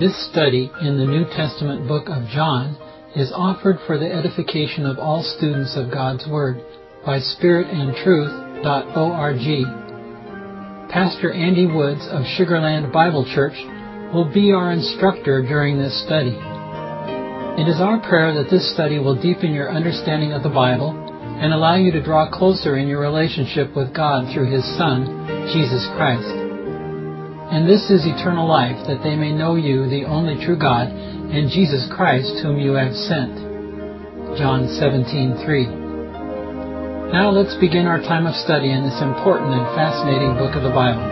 This study in the New Testament book of John is offered for the edification of all students of God's Word by spiritandtruth.org. Pastor Andy Woods of Sugarland Bible Church will be our instructor during this study. It is our prayer that this study will deepen your understanding of the Bible and allow you to draw closer in your relationship with God through His Son, Jesus Christ. And this is eternal life, that they may know you, the only true God, and Jesus Christ, whom you have sent. John 17:3. Now let's begin our time of study in this important and fascinating book of the Bible.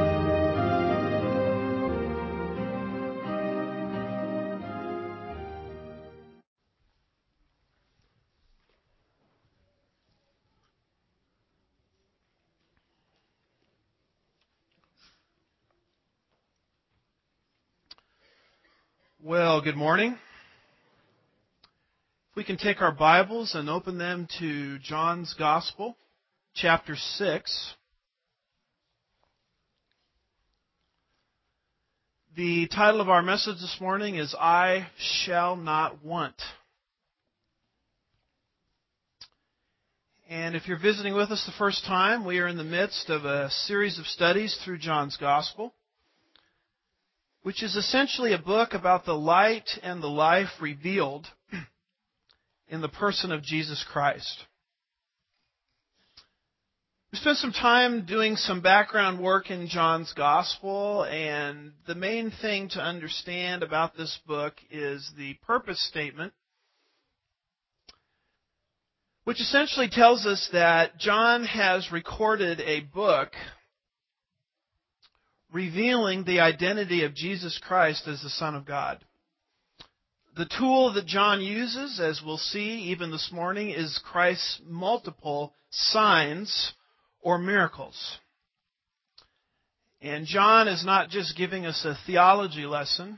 Well, good morning. If we can take our Bibles and open them to John's Gospel, chapter 6. The title of our message this morning is I Shall Not Want. And if you're visiting with us the first time, we are in the midst of a series of studies through John's Gospel, which is essentially a book about the light and the life revealed in the person of Jesus Christ. We spent some time doing some background work in John's Gospel, and the main thing to understand about this book is the purpose statement, which essentially tells us that John has recorded a book revealing the identity of Jesus Christ as the Son of God. The tool that John uses, as we'll see even this morning, is Christ's multiple signs or miracles. And John is not just giving us a theology lesson.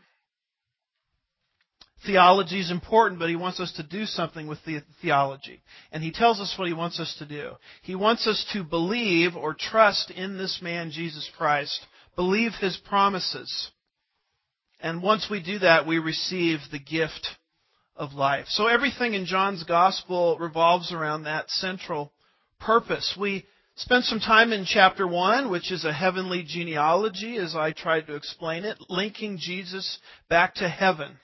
Theology is important, but he wants us to do something with the theology. And he tells us what he wants us to do. He wants us to believe or trust in this man, Jesus Christ, believe His promises. And once we do that, we receive the gift of life. So everything in John's Gospel revolves around that central purpose. We spent some time in chapter 1, which is a heavenly genealogy, as I tried to explain it, linking Jesus back to heaven.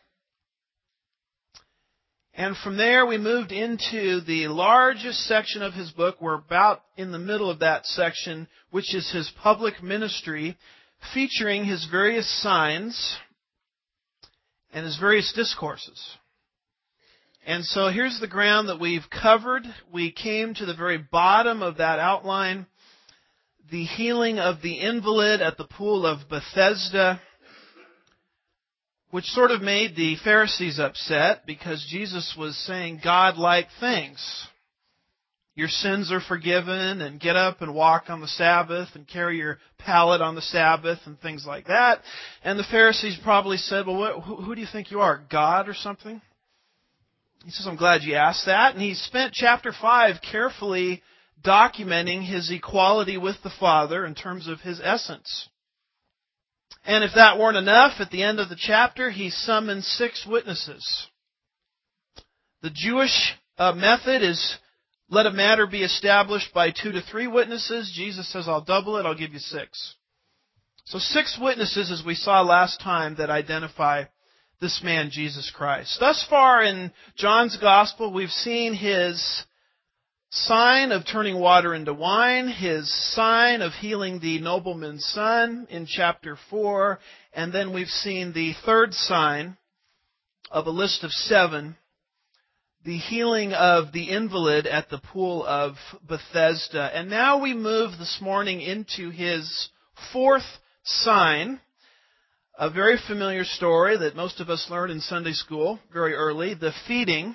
And from there, we moved into the largest section of his book. We're about in the middle of that section, which is his public ministry, featuring his various signs and his various discourses. And so here's the ground that we've covered. We came to the very bottom of that outline, the healing of the invalid at the pool of Bethesda, which sort of made the Pharisees upset because Jesus was saying God-like things. Your sins are forgiven, and get up and walk on the Sabbath, and carry your pallet on the Sabbath, and things like that. And the Pharisees probably said, well, who do you think you are, God or something? He says, I'm glad you asked that. And he spent chapter 5 carefully documenting his equality with the Father in terms of his essence. And if that weren't enough, at the end of the chapter, he summoned 6 witnesses. The Jewish method is let a matter be established by 2 to 3 witnesses. Jesus says, I'll double it, I'll give you 6. So 6 witnesses, as we saw last time, that identify this man, Jesus Christ. Thus far in John's Gospel, we've seen his sign of turning water into wine, his sign of healing the nobleman's son in chapter 4, and then we've seen the third sign of a list of 7, the healing of the invalid at the pool of Bethesda. And now we move this morning into his fourth sign, a very familiar story that most of us learned in Sunday school very early, the feeding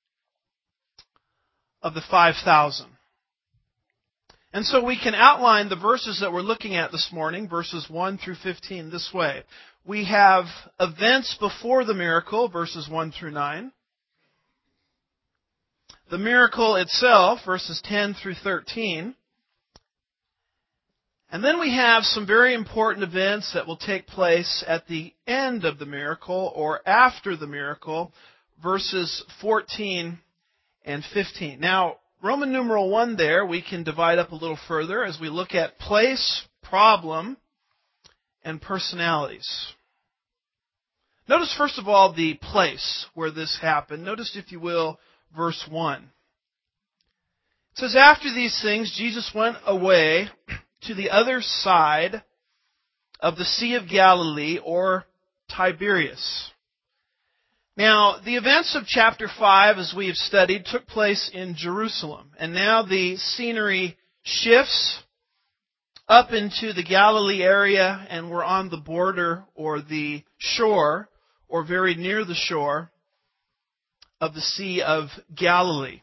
of the 5,000. And so we can outline the verses that we're looking at this morning, verses 1 through 15, this way. We have events before the miracle, verses 1 through 9. The miracle itself, verses 10 through 13. And then we have some very important events that will take place at the end of the miracle or after the miracle, verses 14 and 15. Now, Roman numeral 1 there, we can divide up a little further as we look at place, problem, and personalities. Notice, first of all, the place where this happened. Notice, if you will, verse 1. It says, "After these things, Jesus went away to the other side of the Sea of Galilee," or Tiberias. Now, the events of chapter 5, as we have studied, took place in Jerusalem. And now the scenery shifts up into the Galilee area, and we're on the border or the shore, or very near the shore, of the Sea of Galilee.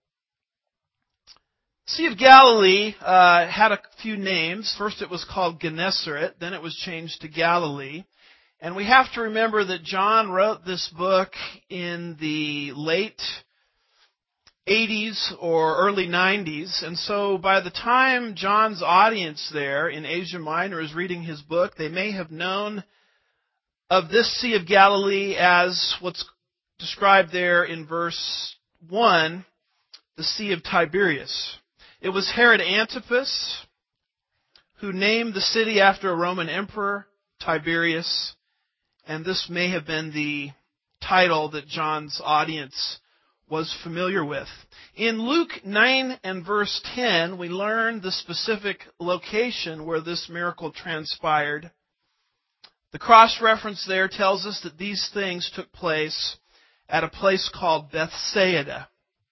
Sea of Galilee had a few names. First it was called Gennesaret, then it was changed to Galilee. And we have to remember that John wrote this book in the late 80s or early 90s. And so by the time John's audience there in Asia Minor is reading his book, they may have known of this Sea of Galilee as what's described there in verse 1, the Sea of Tiberias. It was Herod Antipas who named the city after a Roman emperor, Tiberius, and this may have been the title that John's audience was familiar with. In Luke 9 and verse 10, we learn the specific location where this miracle transpired. The cross-reference there tells us that these things took place at a place called Bethsaida.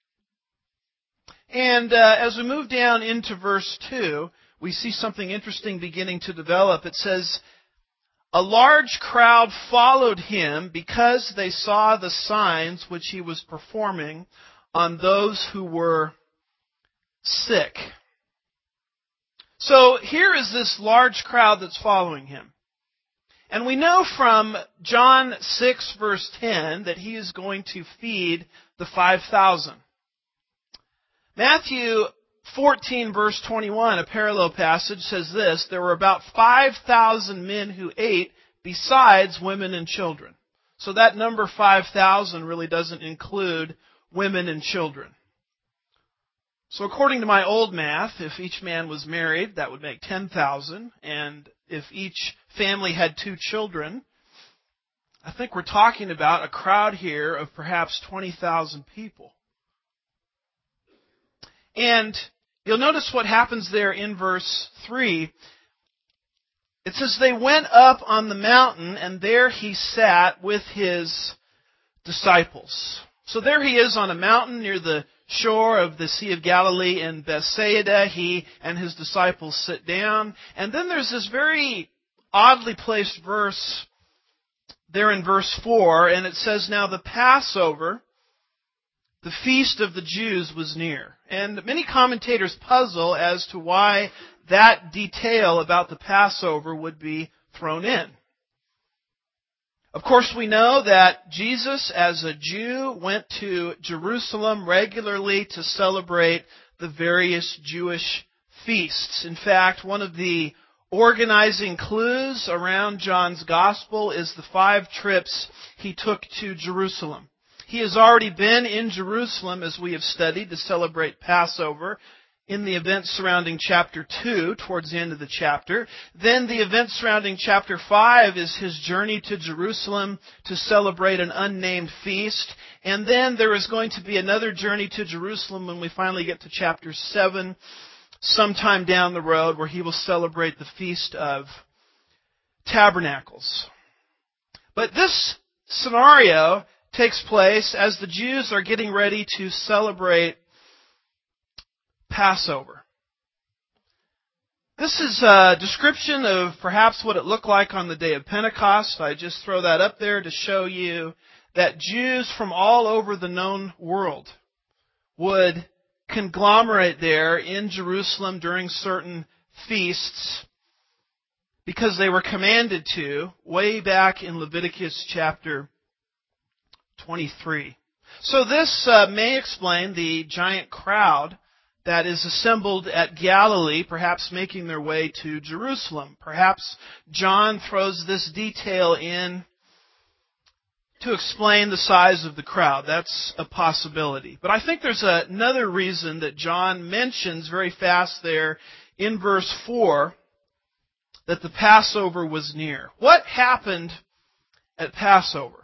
And as we move down into verse 2, we see something interesting beginning to develop. It says, "A large crowd followed him because they saw the signs which he was performing on those who were sick." So here is this large crowd that's following him. And we know from John 6 verse 10 that he is going to feed the 5,000. Matthew 14 verse 21, a parallel passage, says this: "There were about 5,000 men who ate besides women and children." So that number 5,000 really doesn't include women and children. So according to my old math, if each man was married, that would make 10,000. And if each family had 2 children, I think we're talking about a crowd here of perhaps 20,000 people. And you'll notice what happens there in verse 3. It says, "They went up on the mountain, and there he sat with his disciples." So there he is on a mountain near the shore of the Sea of Galilee in Bethsaida. He and his disciples sit down. And then there's this very oddly placed verse there in verse 4, and it says, "Now the Passover, the feast of the Jews, was near." And many commentators puzzle as to why that detail about the Passover would be thrown in. Of course, we know that Jesus, as a Jew, went to Jerusalem regularly to celebrate the various Jewish feasts. In fact, one of the organizing clues around John's Gospel is the 5 trips he took to Jerusalem. He has already been in Jerusalem, as we have studied, to celebrate Passover in the events surrounding chapter 2, towards the end of the chapter. Then the events surrounding chapter 5 is his journey to Jerusalem to celebrate an unnamed feast. And then there is going to be another journey to Jerusalem when we finally get to chapter 7, sometime down the road, where he will celebrate the Feast of Tabernacles. But this scenario takes place as the Jews are getting ready to celebrate Passover. This is a description of perhaps what it looked like on the day of Pentecost. I just throw that up there to show you that Jews from all over the known world would conglomerate there in Jerusalem during certain feasts because they were commanded to, way back in Leviticus chapter 23. So this may explain the giant crowd that is assembled at Galilee, perhaps making their way to Jerusalem. Perhaps John throws this detail in to explain the size of the crowd. That's a possibility. But I think there's another reason that John mentions very fast there in verse 4 that the Passover was near. What happened at Passover?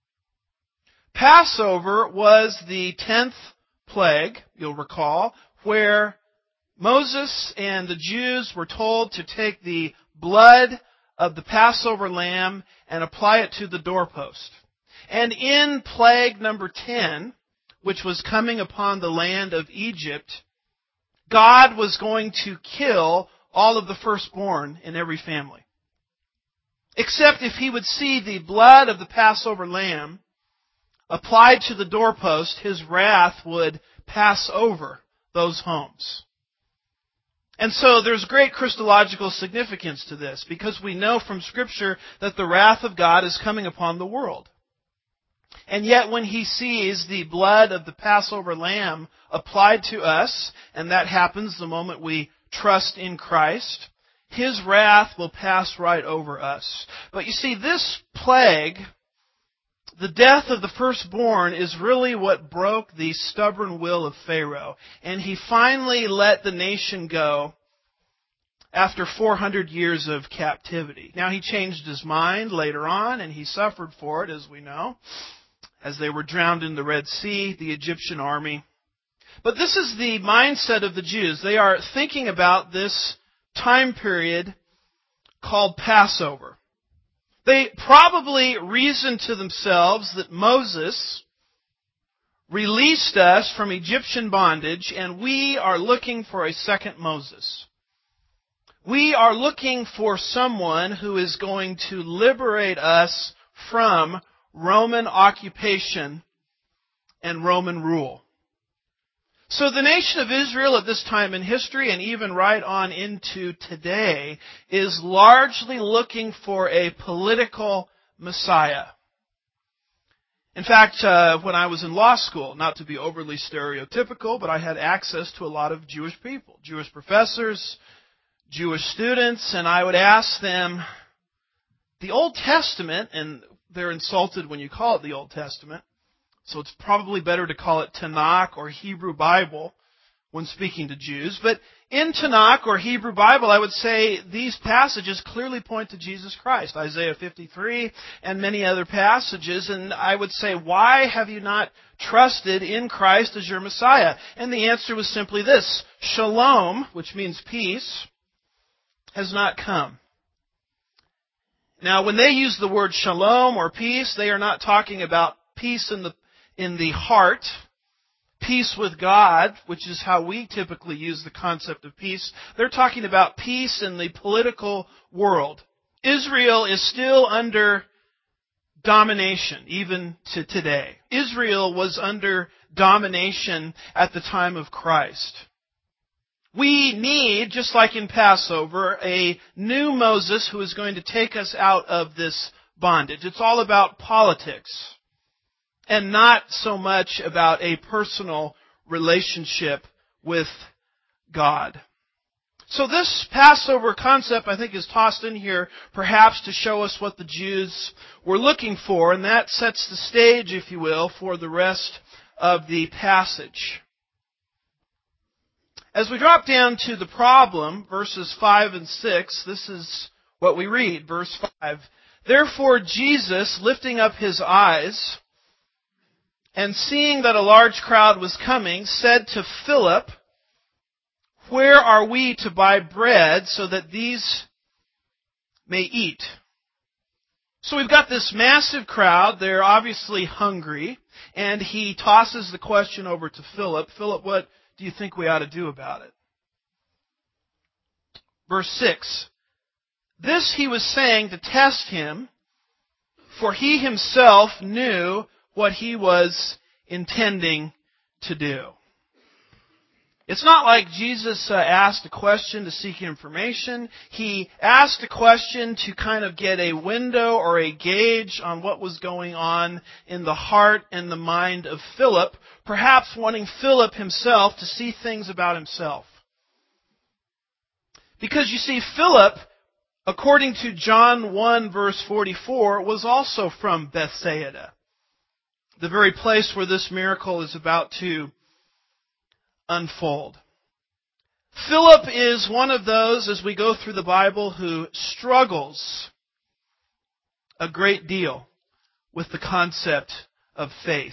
Passover was the 10th plague, you'll recall, where Moses and the Jews were told to take the blood of the Passover lamb and apply it to the doorpost. And in plague number 10, which was coming upon the land of Egypt, God was going to kill all of the firstborn in every family. Except if he would see the blood of the Passover lamb applied to the doorpost, his wrath would pass over those homes. And so there's great Christological significance to this, because we know from Scripture that the wrath of God is coming upon the world. And yet when he sees the blood of the Passover lamb applied to us, and that happens the moment we trust in Christ, his wrath will pass right over us. But you see, this plague, the death of the firstborn, is really what broke the stubborn will of Pharaoh. And he finally let the nation go after 400 years of captivity. Now, he changed his mind later on, and he suffered for it, as we know, as they were drowned in the Red Sea, the Egyptian army. But this is the mindset of the Jews. They are thinking about this time period called Passover. They probably reasoned to themselves that Moses released us from Egyptian bondage, and we are looking for a second Moses. We are looking for someone who is going to liberate us from Roman occupation and Roman rule. So the nation of Israel at this time in history, and even right on into today, is largely looking for a political Messiah. In fact, when I was in law school, not to be overly stereotypical, but I had access to a lot of Jewish people, Jewish professors, Jewish students, and I would ask them, the Old Testament, and they're insulted when you call it the Old Testament, so it's probably better to call it Tanakh or Hebrew Bible when speaking to Jews. But in Tanakh or Hebrew Bible, I would say these passages clearly point to Jesus Christ. Isaiah 53 and many other passages. And I would say, why have you not trusted in Christ as your Messiah? And the answer was simply this: Shalom, which means peace, has not come. Now, when they use the word shalom or peace, they are not talking about peace in the heart, peace with God, which is how we typically use the concept of peace. They're talking about peace in the political world. Israel is still under domination, even to today. Israel was under domination at the time of Christ. We need, just like in Passover, a new Moses who is going to take us out of this bondage. It's all about politics, and not so much about a personal relationship with God. So this Passover concept, I think, is tossed in here perhaps to show us what the Jews were looking for, and that sets the stage, if you will, for the rest of the passage. As we drop down to the problem, verses 5 and 6, this is what we read. Verse 5, "Therefore Jesus, lifting up his eyes, and seeing that a large crowd was coming, said to Philip, 'Where are we to buy bread so that these may eat?'" So we've got this massive crowd. They're obviously hungry. And he tosses the question over to Philip. "Philip, what do you think we ought to do about it?" Verse 6, "This he was saying to test him, for he himself knew what he was intending to do." It's not like Jesus asked a question to seek information. He asked a question to kind of get a window or a gauge on what was going on in the heart and the mind of Philip, perhaps wanting Philip himself to see things about himself. Because you see, Philip, according to John 1 verse 44, was also from Bethsaida, the very place where this miracle is about to unfold. Philip is one of those, as we go through the Bible, who struggles a great deal with the concept of faith.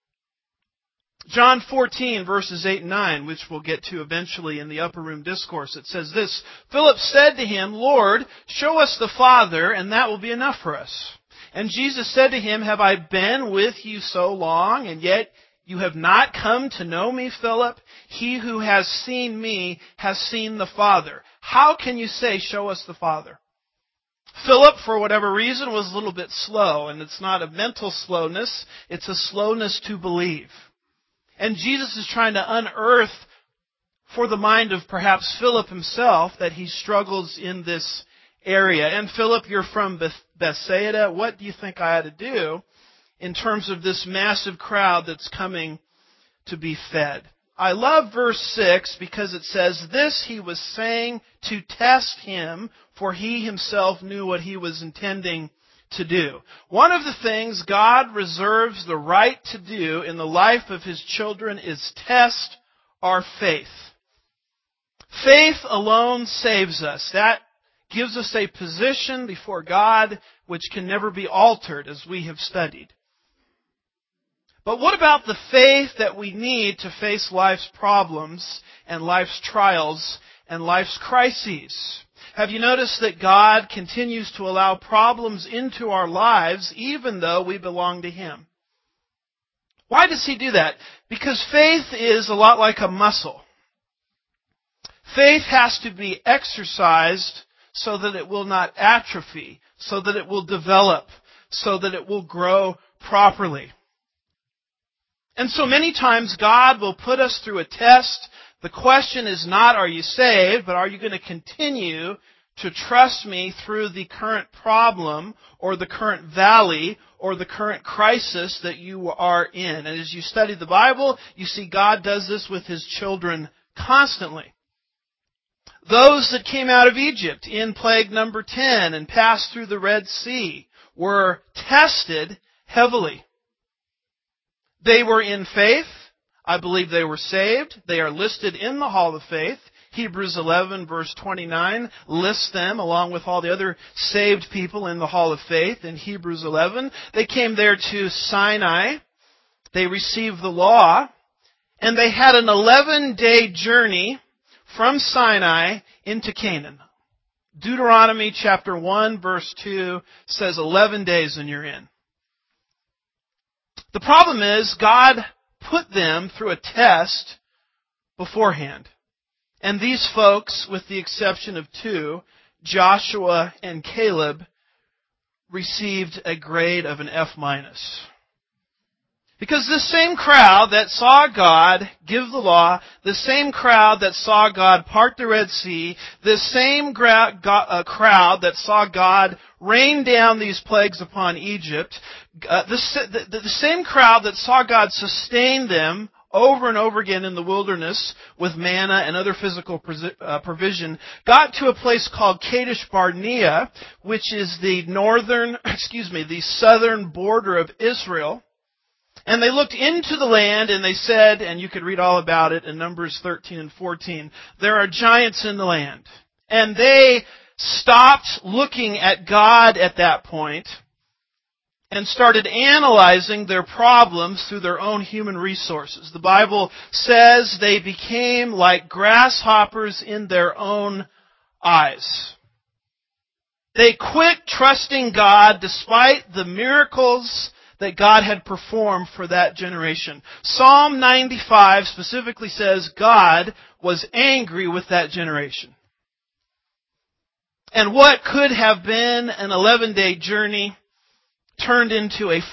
John 14, verses 8 and 9, which we'll get to eventually in the upper room discourse, it says this, Philip said to him, Lord, show us the Father, and that will be enough for us. And Jesus said to him, have I been with you so long, and yet you have not come to know me, Philip? He who has seen me has seen the Father. How can you say, show us the Father? Philip, for whatever reason, was a little bit slow, and it's not a mental slowness, it's a slowness to believe. And Jesus is trying to unearth for the mind of perhaps Philip himself that he struggles in this area. And Philip, you're from Bethsaida. What do you think I ought to do in terms of this massive crowd that's coming to be fed? I love verse 6 because it says, this he was saying to test him, for he himself knew what he was intending to do. One of the things God reserves the right to do in the life of His children is test our faith. Faith alone saves us. That gives us a position before God which can never be altered, as we have studied. But what about the faith that we need to face life's problems and life's trials and life's crises? Have you noticed that God continues to allow problems into our lives even though we belong to Him? Why does He do that? Because faith is a lot like a muscle. Faith has to be exercised so that it will not atrophy, so that it will develop, so that it will grow properly. And so many times God will put us through a test. The question is not, are you saved, but are you going to continue to trust me through the current problem or the current valley or the current crisis that you are in? And as you study the Bible, you see God does this with His children constantly. Those that came out of Egypt in plague number 10 and passed through the Red Sea were tested heavily. They were in faith. I believe they were saved. They are listed in the Hall of Faith. Hebrews 11 verse 29 lists them along with all the other saved people in the Hall of Faith in Hebrews 11. They came there to Sinai. They received the law. And they had an 11-day journey from Sinai into Canaan. Deuteronomy chapter 1 verse 2 says 11 days and you're in. The problem is God put them through a test beforehand. And these folks, with the exception of two, Joshua and Caleb, received a grade of an F-. Because this same crowd that saw God give the law, the same crowd that saw God part the Red Sea, the same crowd that saw God rain down these plagues upon Egypt, the same crowd that saw God sustain them over and over again in the wilderness with manna and other physical provision, got to a place called Kadesh Barnea, which is the southern border of Israel. And they looked into the land and they said, and you could read all about it in Numbers 13 and 14, there are giants in the land. And they stopped looking at God at that point and started analyzing their problems through their own human resources. The Bible says they became like grasshoppers in their own eyes. They quit trusting God despite the miracles that God had performed for that generation. Psalm 95 specifically says God was angry with that generation. And what could have been an 11-day journey turned into a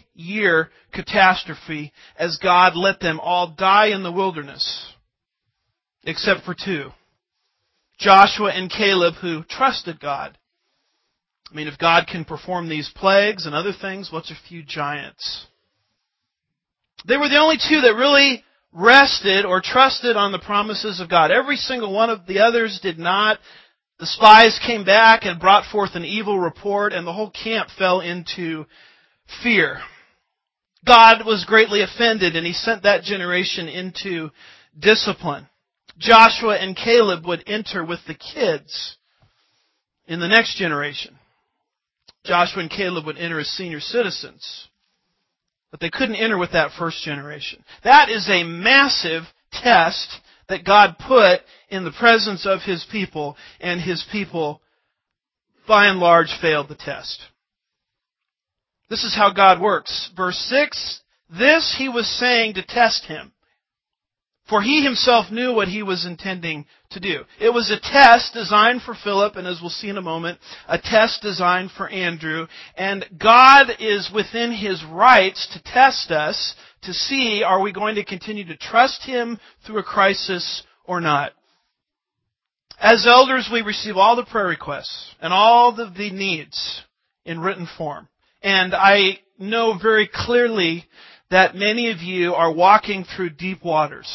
40-year catastrophe as God let them all die in the wilderness. except for two. Joshua and Caleb, who trusted God. I mean, if God can perform these plagues and other things, what's a few giants? They were the only two that really rested or trusted on the promises of God. Every single one of the others did not. The spies came back and brought forth an evil report, and the whole camp fell into fear. God was greatly offended, and He sent that generation into discipline. Joshua and Caleb would enter with the kids in the next generation. Joshua and Caleb would enter as senior citizens. But they couldn't enter with that first generation. That is a massive test that God put in the presence of His people, and His people, by and large, failed the test. This is how God works. Verse 6, this He was saying to test him, for He Himself knew what He was intending to do. It was a test designed for Philip, and as we'll see in a moment, a test designed for Andrew. And God is within His rights to test us to see, are we going to continue to trust Him through a crisis or not? As elders, we receive all the prayer requests and all the needs in written form. And I know very clearly that many of you are walking through deep waters.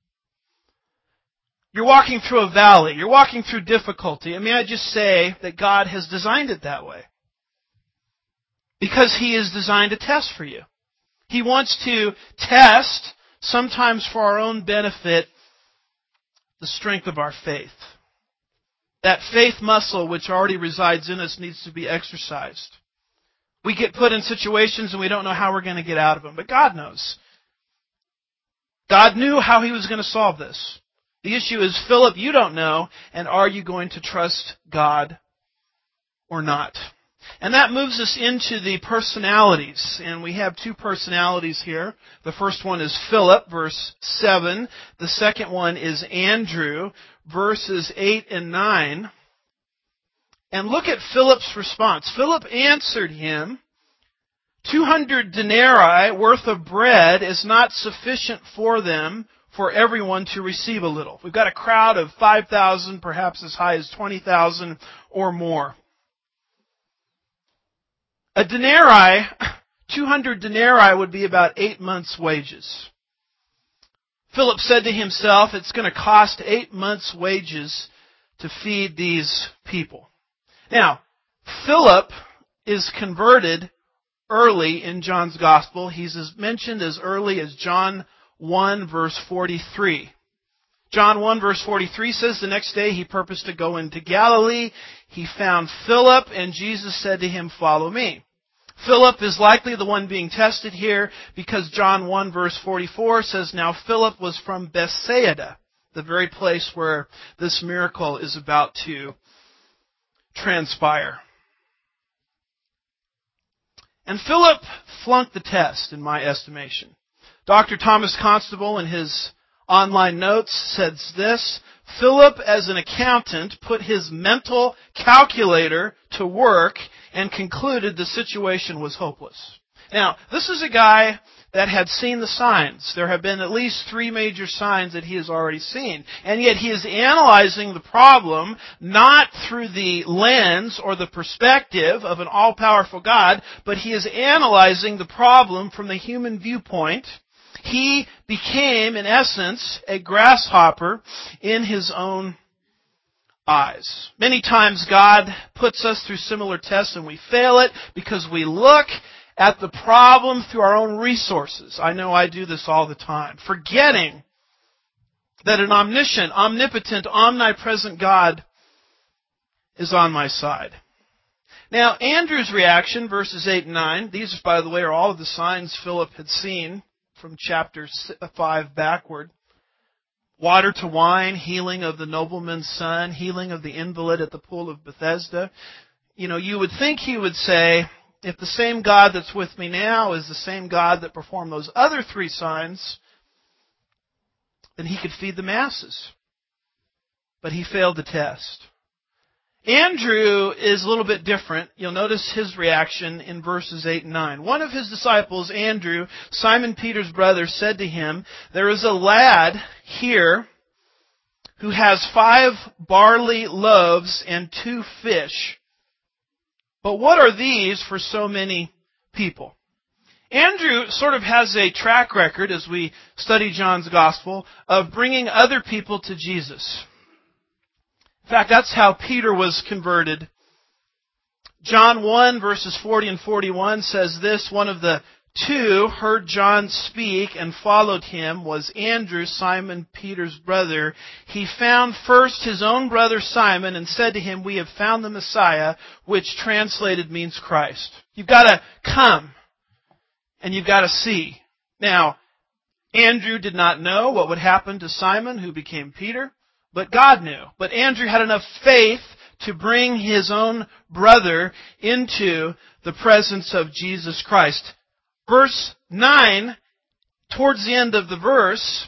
You're walking through a valley. You're walking through difficulty. And may I just say that God has designed it that way. Because He has designed a test for you. He wants to test, sometimes for our own benefit, the strength of our faith. That faith muscle which already resides in us needs to be exercised. We get put in situations and we don't know how we're going to get out of them. But God knows. God knew how He was going to solve this. The issue is, Philip, you don't know, and are you going to trust God or not? And that moves us into the personalities. And we have two personalities here. The first one is Philip, verse 7. The second one is Andrew, verses 8 and 9. And look at Philip's response. Philip answered him, 200 denarii worth of bread is not sufficient for them, for everyone to receive a little. We've got a crowd of 5,000, perhaps as high as 20,000 or more. A denarii, 200 denarii would be about 8 months' wages. Philip said to himself, it's going to cost 8 months' wages to feed these people. Now, Philip is converted early in John's Gospel. He's mentioned as early as John 1 verse 43. John 1 verse 43 says, the next day he purposed to go into Galilee. He found Philip, and Jesus said to him, follow me. Philip is likely the one being tested here because John 1 verse 44 says, now Philip was from Bethsaida, the very place where this miracle is about to transpire. And Philip flunked the test, in my estimation. Dr. Thomas Constable, in his online notes, says this, Philip, as an accountant, put his mental calculator to work and concluded the situation was hopeless. Now, this is a guy that had seen the signs. There have been at least 3 major signs that he has already seen. And yet he is analyzing the problem not through the lens or the perspective of an all-powerful God, but he is analyzing the problem from the human viewpoint. He became, in essence, a grasshopper in his own eyes. Many times God puts us through similar tests and we fail it because we look at the problem through our own resources. I know I do this all the time, forgetting that an omniscient, omnipotent, omnipresent God is on my side. Now, Andrew's reaction, verses 8 and 9, these, by the way, are all of the signs Philip had seen from chapter 5 backward. Water to wine, healing of the nobleman's son, healing of the invalid at the pool of Bethesda. You know, you would think he would say, if the same God that's with me now is the same God that performed those other 3 signs, then He could feed the masses. But he failed the test. Andrew is a little bit different. You'll notice his reaction in verses 8 and 9. One of his disciples, Andrew, Simon Peter's brother, said to him, there is a lad here who has 5 barley loaves and 2 fish. But what are these for so many people? Andrew sort of has a track record, as we study John's Gospel, of bringing other people to Jesus. In fact, that's how Peter was converted. John 1, verses 40 and 41 says this, one of the 2 heard John speak and followed him was Andrew, Simon Peter's brother. He found first his own brother Simon and said to him, "We have found the Messiah," which translated means Christ. You've got to come and you've got to see. Now, Andrew did not know what would happen to Simon, who became Peter, but God knew. But Andrew had enough faith to bring his own brother into the presence of Jesus Christ. Verse 9, towards the end of the verse,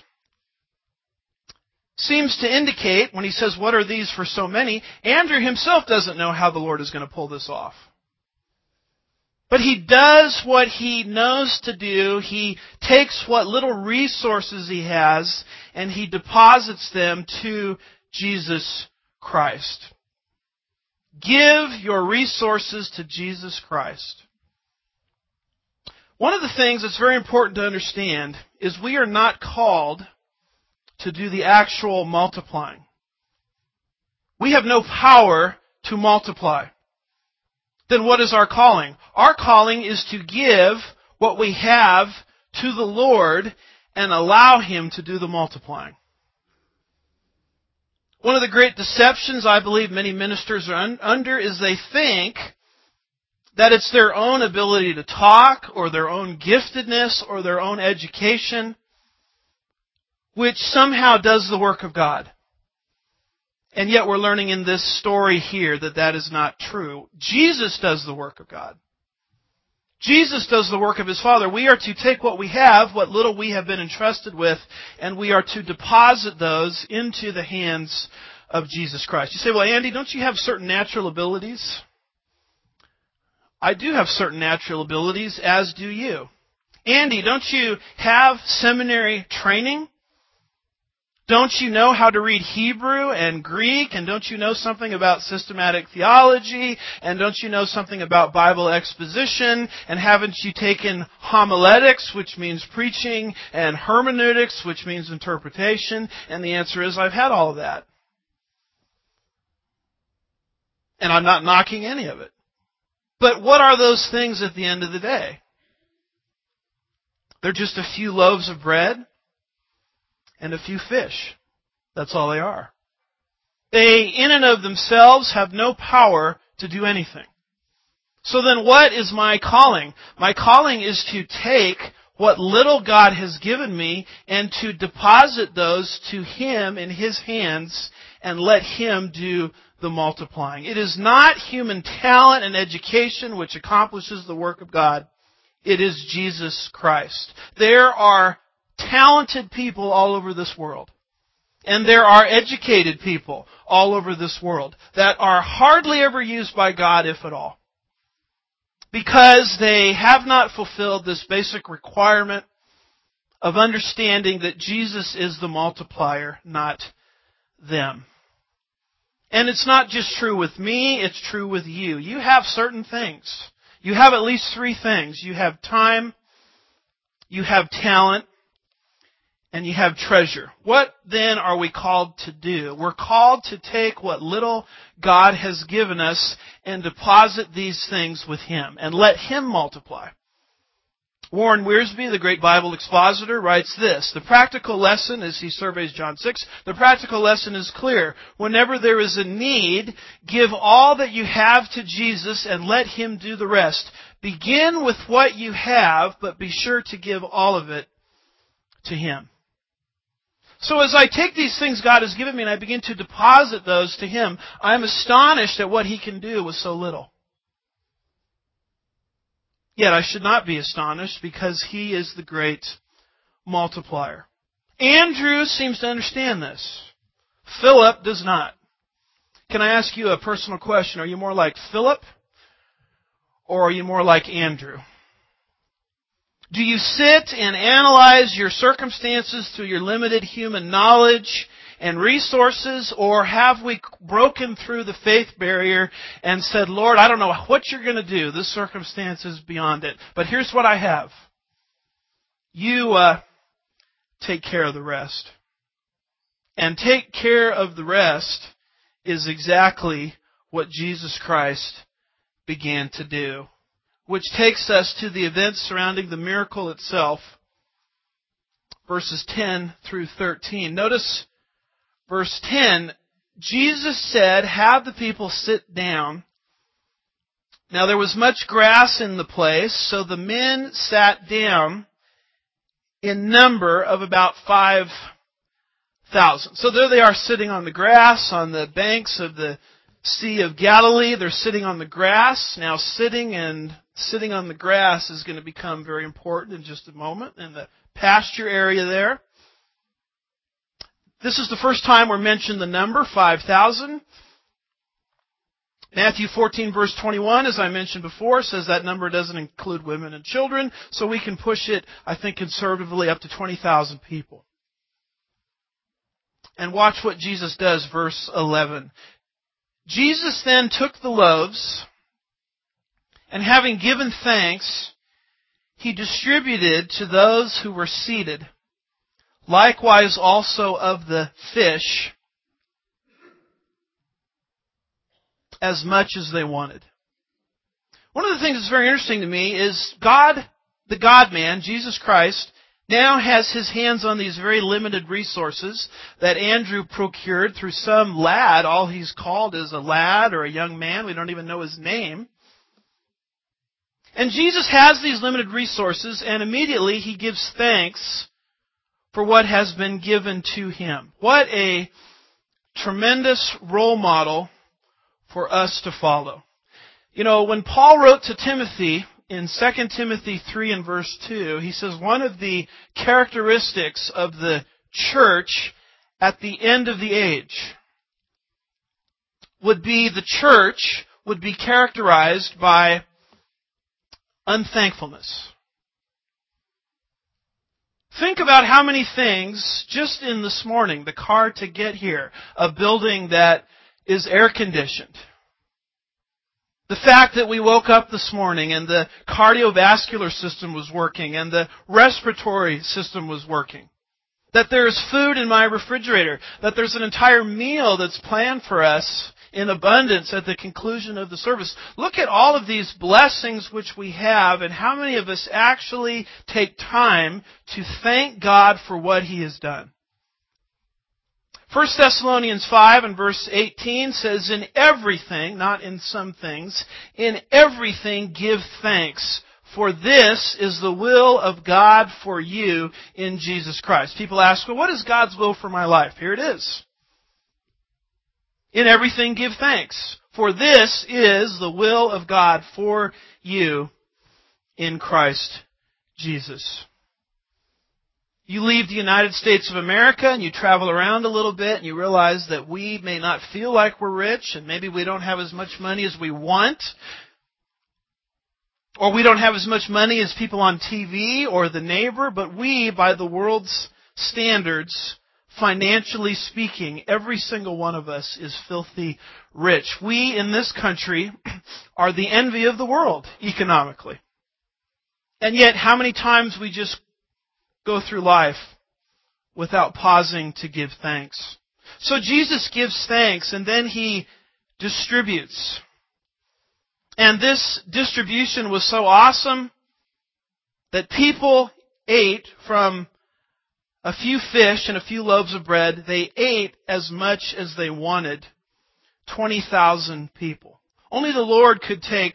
seems to indicate, when he says, "What are these for so many?" Andrew himself doesn't know how the Lord is going to pull this off. But he does what he knows to do. He takes what little resources he has and he deposits them to Jesus Christ. Give your resources to Jesus Christ. One of the things that's very important to understand is we are not called to do the actual multiplying. We have no power to multiply. Then what is our calling? Our calling is to give what we have to the Lord and allow Him to do the multiplying. One of the great deceptions I believe many ministers are under is they think that it's their own ability to talk or their own giftedness or their own education which somehow does the work of God. And yet we're learning in this story here that that is not true. Jesus does the work of God. Jesus does the work of His Father. We are to take what we have, what little we have been entrusted with, and we are to deposit those into the hands of Jesus Christ. You say, "Well, Andy, don't you have certain natural abilities?" I do have certain natural abilities, as do you. "Andy, don't you have seminary training? Don't you know how to read Hebrew and Greek? And don't you know something about systematic theology? And don't you know something about Bible exposition? And haven't you taken homiletics, which means preaching, and hermeneutics, which means interpretation?" And the answer is, I've had all of that. And I'm not knocking any of it. But what are those things at the end of the day? They're just a few loaves of bread and a few fish. That's all they are. They, in and of themselves, have no power to do anything. So then what is my calling? My calling is to take what little God has given me and to deposit those to Him in His hands and let Him do the multiplying. It is not human talent and education which accomplishes the work of God. It is Jesus Christ. There are talented people all over this world. And there are educated people all over this world that are hardly ever used by God, if at all. Because they have not fulfilled this basic requirement of understanding that Jesus is the multiplier, not them. And it's not just true with me, it's true with you. You have certain things. You have at least 3 things. You have time, you have talent, and you have treasure. What then are we called to do? We're called to take what little God has given us and deposit these things with Him and let Him multiply. Warren Wiersbe, the great Bible expositor, writes this: "The practical lesson," as he surveys John 6, "the practical lesson is clear. Whenever there is a need, give all that you have to Jesus and let Him do the rest. Begin with what you have, but be sure to give all of it to Him." So as I take these things God has given me and I begin to deposit those to Him, I'm astonished at what He can do with so little. Yet I should not be astonished because He is the great multiplier. Andrew seems to understand this. Philip does not. Can I ask you a personal question? Are you more like Philip or are you more like Andrew? Do you sit and analyze your circumstances through your limited human knowledge and resources, or have we broken through the faith barrier and said, Lord, I don't know what you're going to do. This circumstance is beyond it. But here's what I have. You take care of the rest. And take care of the rest is exactly what Jesus Christ began to do. Which takes us to the events surrounding the miracle itself. Verses 10 through 13. Notice verse 10. Jesus said, have the people sit down. Now there was much grass in the place, so the men sat down in number of about 5,000. So there they are sitting on the grass on the banks of the Sea of Galilee. They're sitting on the grass. Now sitting on the grass is going to become very important in just a moment in the pasture area there. This is the first time we're mentioned the number, 5,000. Matthew 14 verse 21, as I mentioned before, says that number doesn't include women and children, so we can push it, I think, conservatively up to 20,000 people. And watch what Jesus does, verse 11. Jesus then took the loaves, and having given thanks, He distributed to those who were seated, likewise also of the fish, as much as they wanted. One of the things that's very interesting to me is God, the God-man, Jesus Christ, now has His hands on these very limited resources that Andrew procured through some lad. All he's called is a lad or a young man. We don't even know his name. And Jesus has these limited resources, and immediately He gives thanks for what has been given to Him. What a tremendous role model for us to follow. You know, when Paul wrote to Timothy in 2 Timothy 3 and verse 2, he says one of the characteristics of the church at the end of the age would be the church would be characterized by unthankfulness. Think about how many things, just in this morning, the car to get here, a building that is air conditioned. The fact that we woke up this morning and the cardiovascular system was working and the respiratory system was working. That there's food in my refrigerator. That there's an entire meal that's planned for us in abundance at the conclusion of the service. Look at all of these blessings which we have, and how many of us actually take time to thank God for what He has done. 1 Thessalonians 5 and verse 18 says, in everything, not in some things, in everything give thanks, for this is the will of God for you in Jesus Christ. People ask, well, what is God's will for my life? Here it is. In everything give thanks, for this is the will of God for you in Christ Jesus. You leave the United States of America and you travel around a little bit and you realize that we may not feel like we're rich and maybe we don't have as much money as we want. Or we don't have as much money as people on TV or the neighbor, but we, by the world's standards, financially speaking, every single one of us is filthy rich. We in this country are the envy of the world economically. And yet, how many times we just go through life without pausing to give thanks? So Jesus gives thanks and then He distributes. And this distribution was so awesome that people ate from a few fish and a few loaves of bread. They ate as much as they wanted. 20,000 people. Only the Lord could take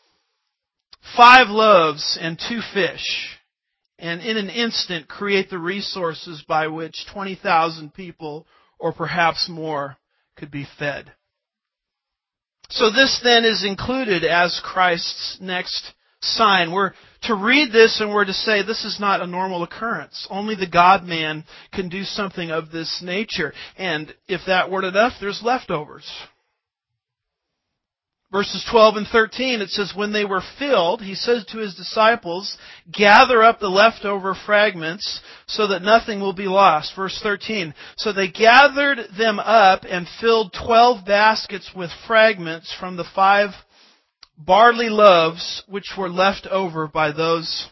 5 loaves and 2 fish and in an instant create the resources by which 20,000 people, or perhaps more, could be fed. So this then is included as Christ's next sign. We're to read this and we're to say this is not a normal occurrence. Only the God-man can do something of this nature. And if that weren't enough, there's leftovers. Verses 12 and 13, it says, when they were filled, he says to his disciples, gather up the leftover fragments so that nothing will be lost. Verse 13, so they gathered them up and filled 12 baskets with fragments from the 5 barley loaves which were left over by those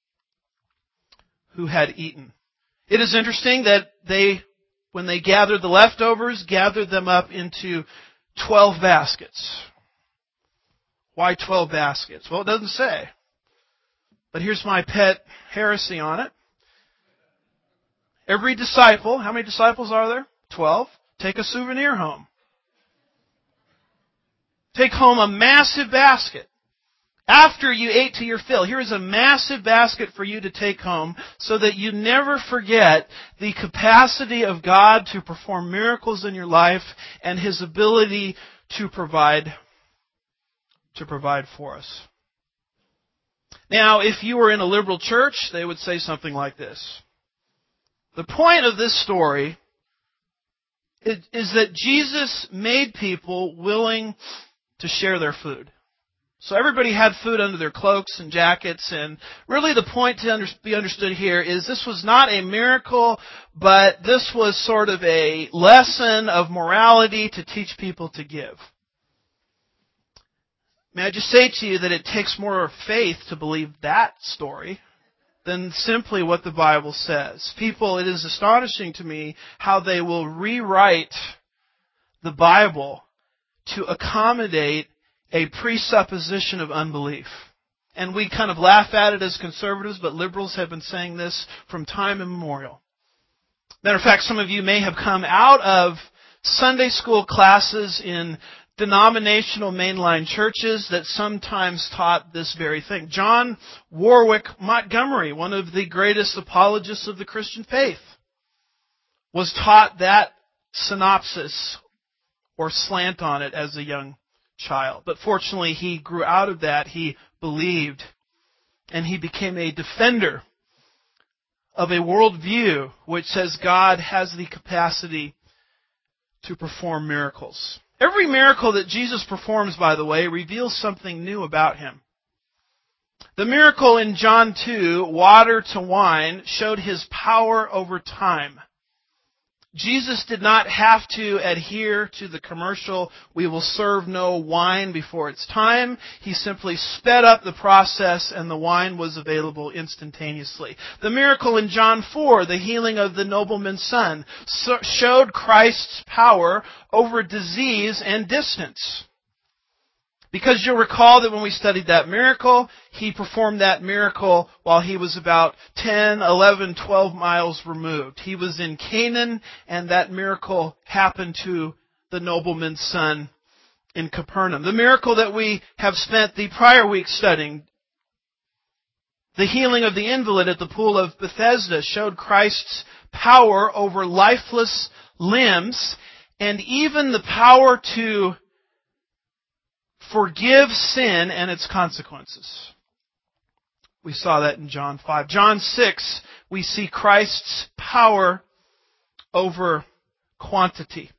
who had eaten. It is interesting that when they gathered the leftovers, gathered them up into 12 baskets. Why 12 baskets? Well, it doesn't say. But here's my pet heresy on it. Every disciple, how many disciples are there? 12. Take a souvenir home. Take home a massive basket. After you ate to your fill, here is a massive basket for you to take home so that you never forget the capacity of God to perform miracles in your life and His ability to provide for us. Now, if you were in a liberal church, they would say something like this. The point of this story is that Jesus made people willing to share their food. So everybody had food under their cloaks and jackets, and really the point to be understood here is this was not a miracle, but this was sort of a lesson of morality to teach people to give. May I just say to you that it takes more faith to believe that story than simply what the Bible says. People, it is astonishing to me how they will rewrite the Bible to accommodate a presupposition of unbelief. And we kind of laugh at it as conservatives, but liberals have been saying this from time immemorial. Matter of fact, some of you may have come out of Sunday school classes in denominational mainline churches that sometimes taught this very thing. John Warwick Montgomery, one of the greatest apologists of the Christian faith, was taught that synopsis or slant on it as a young child. But fortunately, he grew out of that. He believed, and he became a defender of a worldview which says God has the capacity to perform miracles. Every miracle that Jesus performs, by the way, reveals something new about Him. The miracle in John 2, water to wine, showed His power over time. Jesus did not have to adhere to the commercial, we will serve no wine before it's time. He simply sped up the process and the wine was available instantaneously. The miracle in John 4, the healing of the nobleman's son, showed Christ's power over disease and distance. Because you'll recall that when we studied that miracle, He performed that miracle while He was about 10, 11, 12 miles removed. He was in Canaan, and that miracle happened to the nobleman's son in Capernaum. The miracle that we have spent the prior week studying, the healing of the invalid at the pool of Bethesda, showed Christ's power over lifeless limbs, and even the power to forgive sin and its consequences. We saw that in John 5. John 6, we see Christ's power over quantity.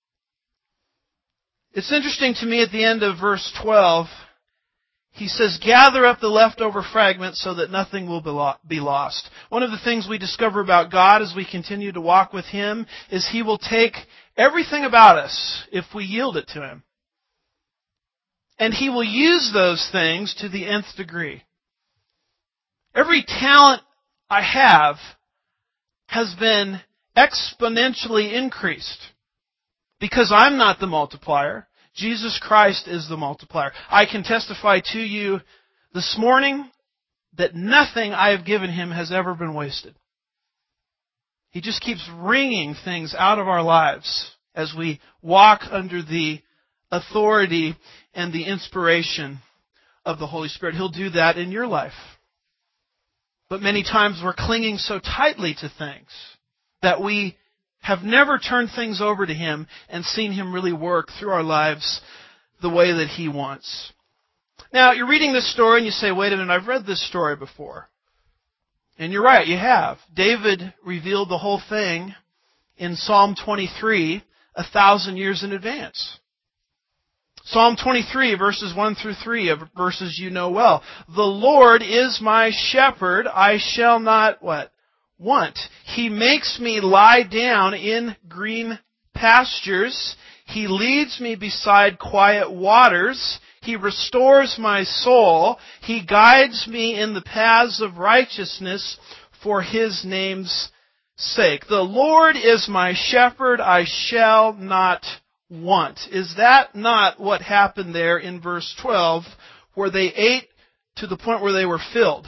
It's interesting to me at the end of verse 12, He says, gather up the leftover fragments so that nothing will be lost. One of the things we discover about God as we continue to walk with Him is He will take everything about us if we yield it to Him. And He will use those things to the nth degree. Every talent I have has been exponentially increased because I'm not the multiplier. Jesus Christ is the multiplier. I can testify to you this morning that nothing I have given Him has ever been wasted. He just keeps wringing things out of our lives as we walk under the authority and the inspiration of the Holy Spirit. He'll do that in your life. But many times we're clinging so tightly to things that we have never turned things over to Him and seen Him really work through our lives the way that He wants. Now, you're reading this story and you say, wait a minute, I've read this story before. And you're right, you have. David revealed the whole thing in Psalm 23, 1,000 years in advance. Psalm 23, verses 1 through 3, verses you know well. The Lord is my shepherd, I shall not, what? Want. He makes me lie down in green pastures. He leads me beside quiet waters. He restores my soul. He guides me in the paths of righteousness for His name's sake. The Lord is my shepherd, I shall not want. Is that not what happened there in verse 12, where they ate to the point where they were filled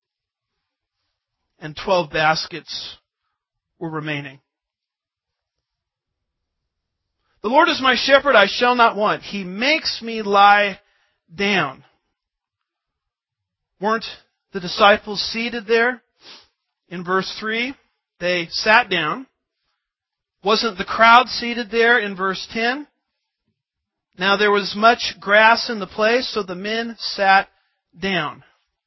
and 12 baskets were remaining? The Lord is my shepherd, I shall not want. He makes me lie down. Weren't the disciples seated there in verse 3? They sat down. Wasn't the crowd seated there in verse 10? Now there was much grass in the place, so the men sat down.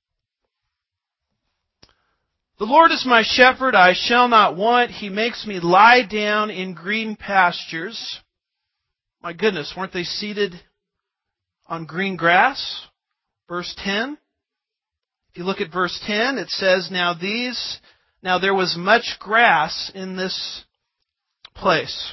The Lord is my shepherd, I shall not want. He makes me lie down in green pastures. My goodness, weren't they seated on green grass? Verse 10. If you look at verse 10, it says, Now there was much grass in this place.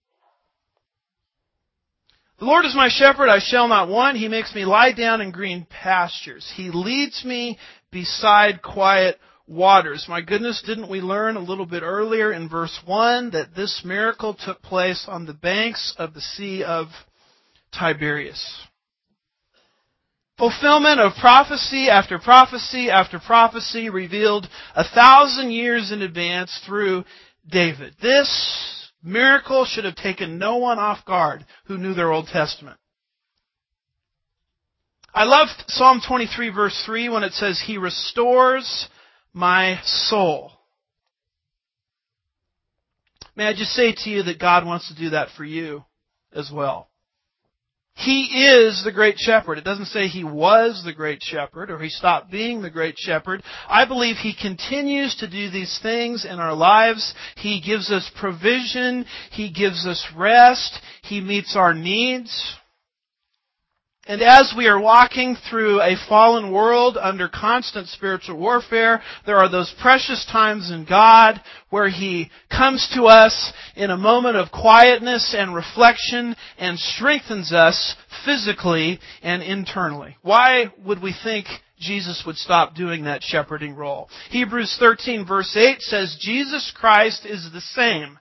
The Lord is my shepherd, I shall not want. He makes me lie down in green pastures. He leads me beside quiet waters. My goodness, didn't we learn a little bit earlier in verse 1 that this miracle took place on the banks of the Sea of Tiberias? Fulfillment of prophecy after prophecy after prophecy revealed 1,000 years in advance through David. This miracle should have taken no one off guard who knew their Old Testament. I love Psalm 23 verse 3 when it says, He restores my soul. May I just say to you that God wants to do that for you as well. He is the great shepherd. It doesn't say He was the great shepherd or He stopped being the great shepherd. I believe He continues to do these things in our lives. He gives us provision. He gives us rest. He meets our needs. And as we are walking through a fallen world under constant spiritual warfare, there are those precious times in God where He comes to us in a moment of quietness and reflection and strengthens us physically and internally. Why would we think Jesus would stop doing that shepherding role? Hebrews 13 verse 8 says, Jesus Christ is the same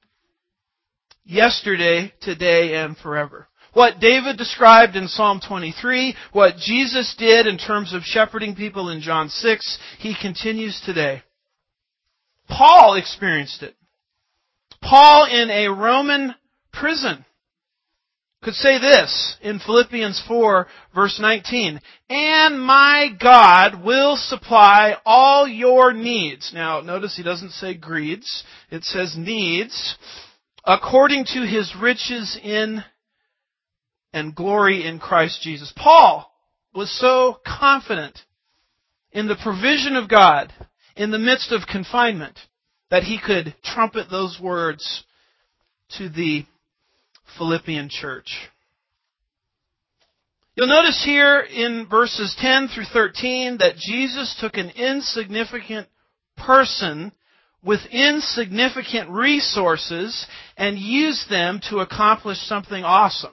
yesterday, today, and forever. What David described in Psalm 23, what Jesus did in terms of shepherding people in John 6, He continues today. Paul experienced it. Paul in a Roman prison could say this in Philippians 4 verse 19, And my God will supply all your needs. Now notice he doesn't say greeds, it says needs, according to His riches in and glory in Christ Jesus. Paul was so confident in the provision of God in the midst of confinement that he could trumpet those words to the Philippian church. You'll notice here in verses 10 through 13 that Jesus took an insignificant person with insignificant resources and used them to accomplish something awesome.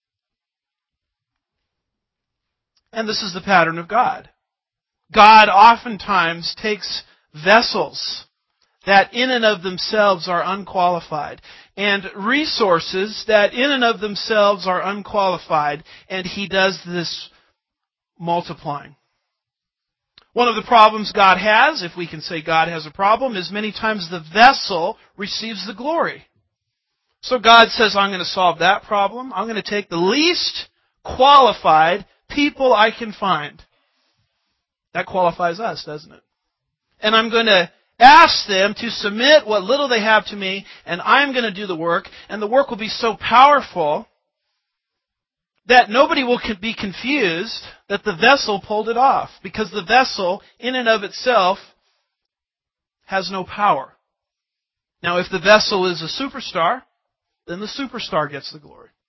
And this is the pattern of God. God oftentimes takes vessels that in and of themselves are unqualified and resources that in and of themselves are unqualified, and He does this multiplying. One of the problems God has, if we can say God has a problem, is many times the vessel receives the glory. So God says, I'm going to solve that problem. I'm going to take the least qualified people I can find. That qualifies us, doesn't it? And I'm going to ask them to submit what little they have to me, and I'm going to do the work, and the work will be so powerful that nobody will be confused that the vessel pulled it off, because the vessel, in and of itself, has no power. Now, if the vessel is a superstar, then the superstar gets the glory.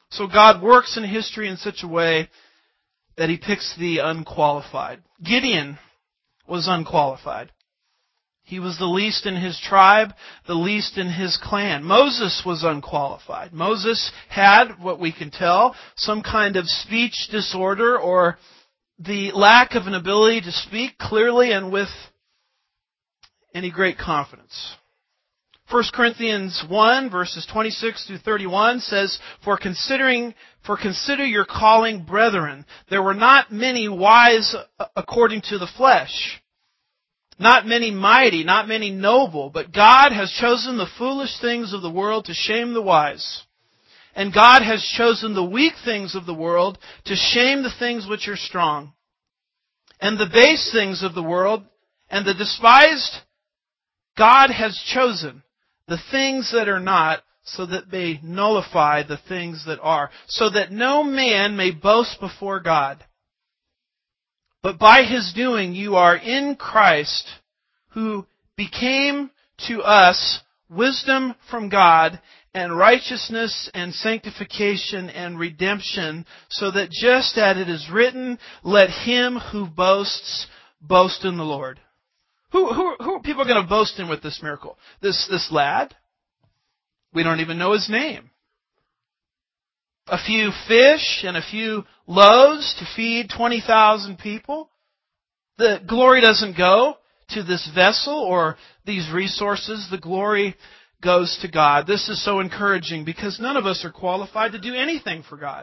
So God works in history in such a way that He picks the unqualified. Gideon was unqualified. He was the least in his tribe, the least in his clan. Moses was unqualified. Moses had, what we can tell, some kind of speech disorder or the lack of an ability to speak clearly and with any great confidence. 1 Corinthians 1, verses 26 through 31 says, For consider your calling, brethren. There were not many wise according to the flesh, not many mighty, not many noble, but God has chosen the foolish things of the world to shame the wise. And God has chosen the weak things of the world to shame the things which are strong. And the base things of the world and the despised, God has chosen the things that are not, so that they nullify the things that are, so that no man may boast before God. But by His doing you are in Christ, who became to us wisdom from God, and righteousness and sanctification and redemption, so that just as it is written, let him who boasts boast in the Lord. Who are people going to boast in with this miracle? This lad? We don't even know his name. A few fish and a few loaves to feed 20,000 people. The glory doesn't go to this vessel or these resources. The glory goes to God. This is so encouraging because none of us are qualified to do anything for God.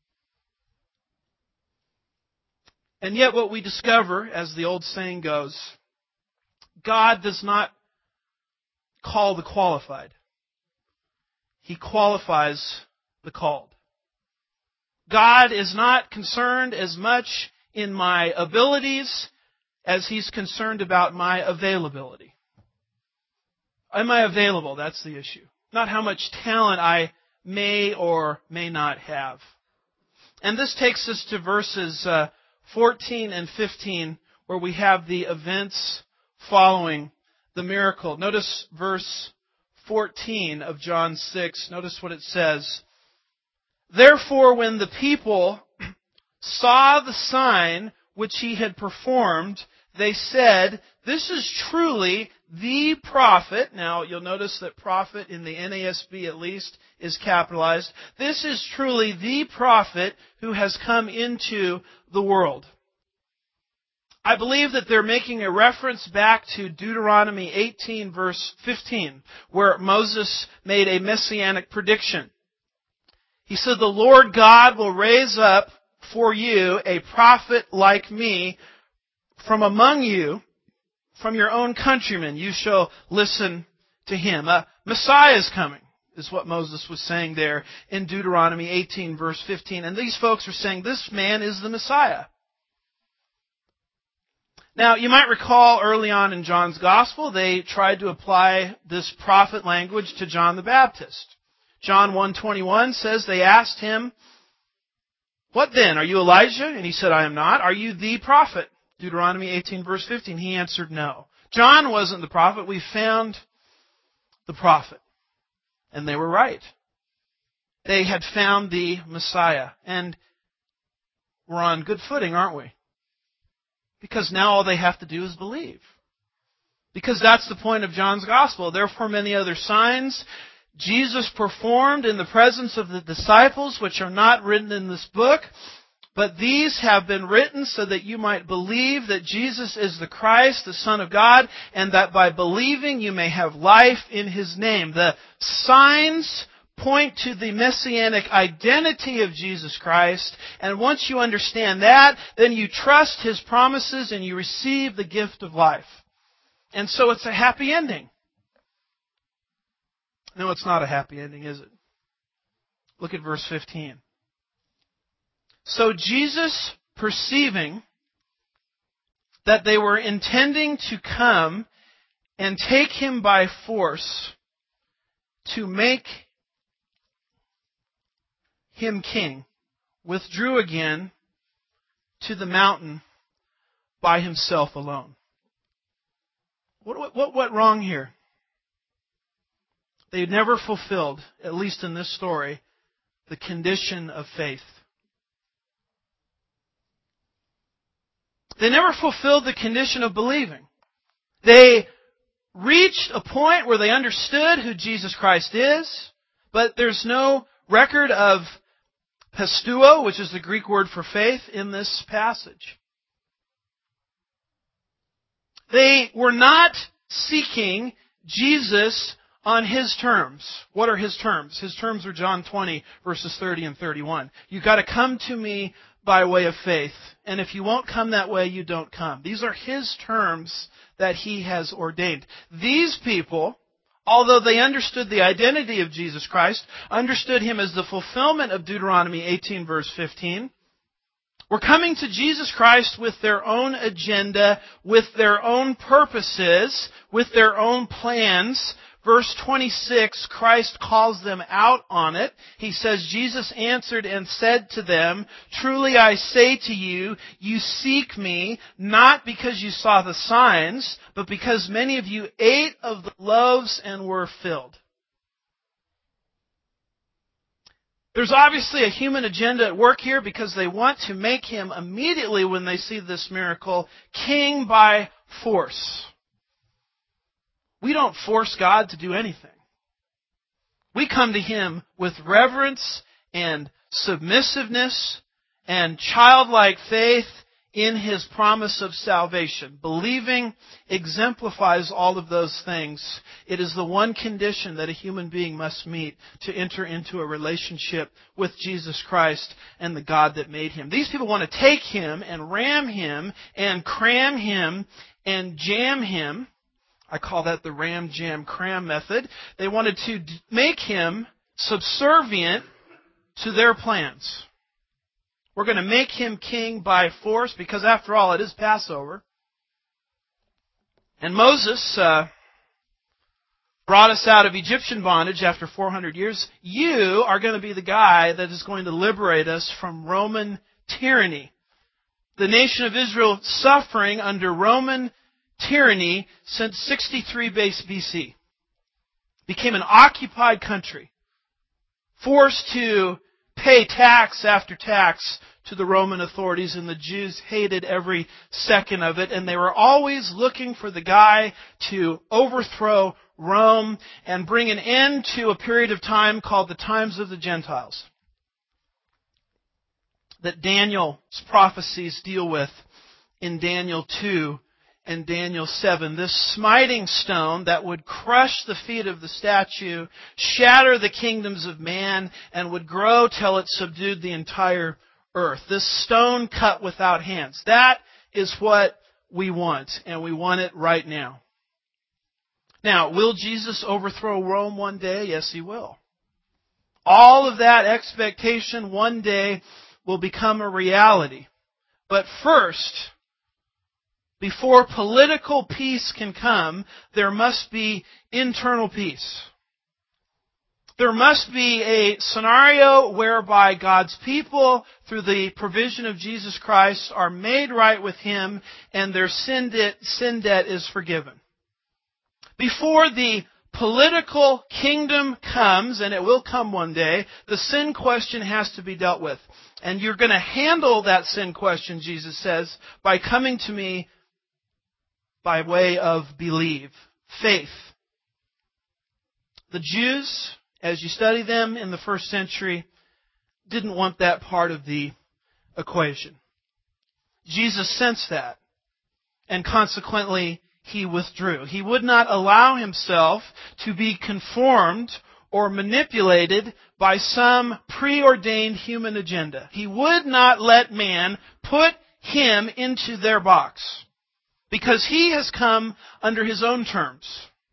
And yet what we discover, as the old saying goes, God does not call the qualified. He qualifies the called. God is not concerned as much in my abilities as He's concerned about my availability. Am I available? That's the issue. Not how much talent I may or may not have. And this takes us to verses 14 and 15, where we have the events following the miracle. Notice verse 14 of John 6. Notice what it says. Therefore, when the people saw the sign which He had performed, they said, This is truly the prophet. Now, you'll notice that prophet in the NASB at least is capitalized. This is truly the prophet who has come into the world. I believe that they're making a reference back to Deuteronomy 18, verse 15, where Moses made a messianic prediction. He said, The Lord God will raise up for you a prophet like me from among you, from your own countrymen. You shall listen to him. Messiah is coming, is what Moses was saying there in Deuteronomy 18, verse 15. And these folks are saying, this man is the Messiah. Now, you might recall early on in John's Gospel, they tried to apply this prophet language to John the Baptist. John 1:21 says they asked him, What then? Are you Elijah? And he said, I am not. Are you the prophet? Deuteronomy 18, verse 15. He answered, no. John wasn't the prophet. We found the prophet. And they were right. They had found the Messiah. And we're on good footing, aren't we? Because now all they have to do is believe. Because that's the point of John's Gospel. Therefore, many other signs Jesus performed in the presence of the disciples, which are not written in this book, but these have been written so that you might believe that Jesus is the Christ, the Son of God, and that by believing you may have life in His name. The signs point to the messianic identity of Jesus Christ, and once you understand that, then you trust His promises and you receive the gift of life. And so it's a happy ending. No, it's not a happy ending, is it? Look at verse 15. So Jesus, perceiving that they were intending to come and take Him by force to make Him king, withdrew again to the mountain by Himself alone. What went wrong here? They had never fulfilled, at least in this story, the condition of faith. They never fulfilled the condition of believing. They reached a point where they understood who Jesus Christ is, but there's no record of pisteuo, which is the Greek word for faith, in this passage. They were not seeking Jesus on His terms. What are His terms? His terms are John 20, verses 30 and 31. You've got to come to me by way of faith. And if you won't come that way, you don't come. These are His terms that He has ordained. These people, although they understood the identity of Jesus Christ, understood Him as the fulfillment of Deuteronomy 18, verse 15, were coming to Jesus Christ with their own agenda, with their own purposes, with their own plans. Verse 26, Christ calls them out on it. He says, Jesus answered and said to them, truly I say to you, you seek me, not because you saw the signs, but because many of you ate of the loaves and were filled. There's obviously a human agenda at work here because they want to make Him immediately, when they see this miracle, king by force. We don't force God to do anything. We come to Him with reverence and submissiveness and childlike faith in His promise of salvation. Believing exemplifies all of those things. It is the one condition that a human being must meet to enter into a relationship with Jesus Christ and the God that made Him. These people want to take Him and ram Him and cram Him and jam Him. I call that the ram, jam, cram method. They wanted to make Him subservient to their plans. We're going to make Him king by force because, after all, it is Passover. And Moses brought us out of Egyptian bondage after 400 years. You are going to be the guy that is going to liberate us from Roman tyranny. The nation of Israel suffering under Roman tyranny since 63 BC. Became an occupied country, forced to pay tax after tax to the Roman authorities, and the Jews hated every second of it, and they were always looking for the guy to overthrow Rome and bring an end to a period of time called the times of the Gentiles, that Daniel's prophecies deal with in Daniel 2 and Daniel 7. This smiting stone that would crush the feet of the statue, shatter the kingdoms of man, and would grow till it subdued the entire earth. This stone cut without hands. That is what we want, and we want it right now. Now, will Jesus overthrow Rome one day? Yes, He will. All of that expectation one day will become a reality. But first, before political peace can come, there must be internal peace. There must be a scenario whereby God's people, through the provision of Jesus Christ, are made right with Him and their sin debt is forgiven. Before the political kingdom comes, and it will come one day, the sin question has to be dealt with. And you're going to handle that sin question, Jesus says, by coming to me by way of believe, faith. The Jews, as you study them in the first century, didn't want that part of the equation. Jesus sensed that, and consequently, He withdrew. He would not allow Himself to be conformed or manipulated by some preordained human agenda. He would not let man put Him into their box, because He has come under His own terms.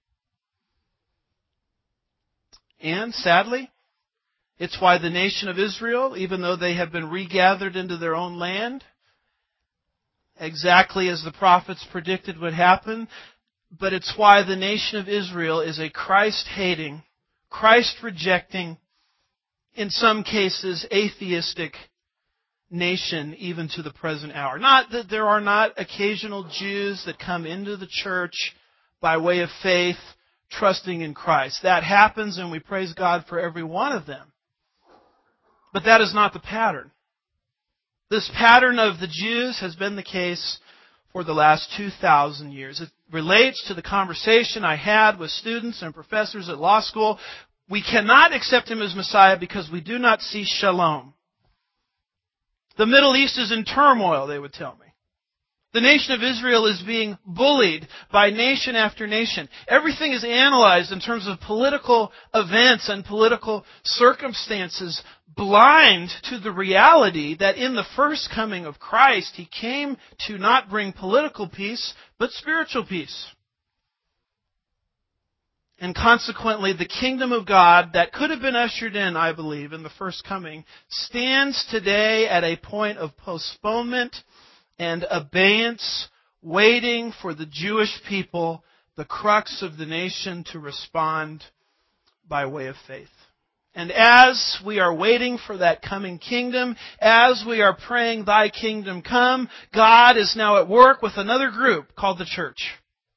And sadly, it's why the nation of Israel, even though they have been regathered into their own land, exactly as the prophets predicted would happen, but it's why the nation of Israel is a Christ-hating, Christ-rejecting, in some cases atheistic nation even to the present hour. Not that there are not occasional Jews that come into the church by way of faith, trusting in Christ. That happens, and we praise God for every one of them. But that is not the pattern. This pattern of the Jews has been the case for the last 2,000 years. It relates to the conversation I had with students and professors at law school. We cannot accept Him as Messiah because we do not see shalom. The Middle East is in turmoil, they would tell me. The nation of Israel is being bullied by nation after nation. Everything is analyzed in terms of political events and political circumstances, blind to the reality that in the first coming of Christ, He came to not bring political peace, but spiritual peace. And consequently, the kingdom of God that could have been ushered in, I believe, in the first coming, stands today at a point of postponement and abeyance, waiting for the Jewish people, the crux of the nation, to respond by way of faith. And as we are waiting for that coming kingdom, as we are praying, Thy kingdom come, God is now at work with another group called the church,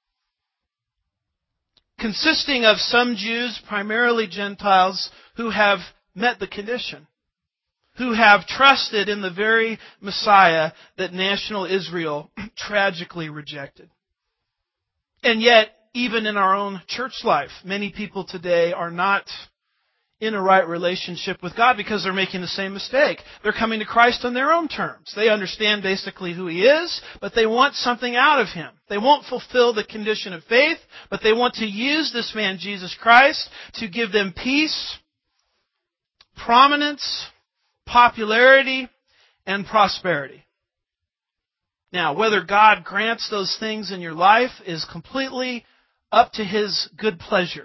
consisting of some Jews, primarily Gentiles, who have met the condition, who have trusted in the very Messiah that national Israel tragically rejected. And yet, even in our own church life, many people today are not in a right relationship with God because they're making the same mistake. They're coming to Christ on their own terms. They understand basically who He is, but they want something out of Him. They won't fulfill the condition of faith, but they want to use this man, Jesus Christ, to give them peace, prominence, popularity, and prosperity. Now, whether God grants those things in your life is completely up to His good pleasure.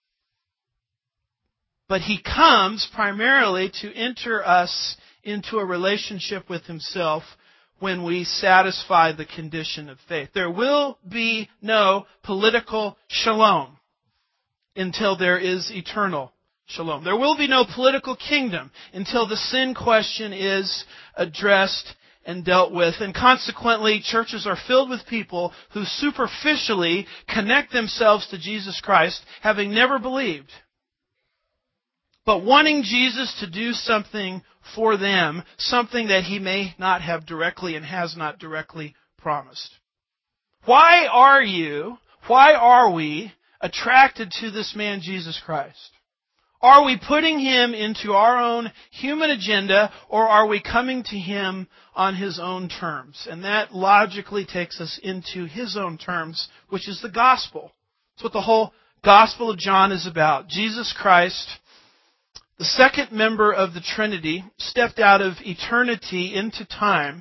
But He comes primarily to enter us into a relationship with Himself when we satisfy the condition of faith. There will be no political shalom until there is eternal shalom. There will be no political kingdom until the sin question is addressed and dealt with. And consequently, churches are filled with people who superficially connect themselves to Jesus Christ, having never believed, but wanting Jesus to do something for them, something that He may not have directly and has not directly promised. Why are we attracted to this man, Jesus Christ? Are we putting Him into our own human agenda, or are we coming to Him on His own terms? And that logically takes us into His own terms, which is the gospel. That's what the whole Gospel of John is about. Jesus Christ, the second member of the Trinity, stepped out of eternity into time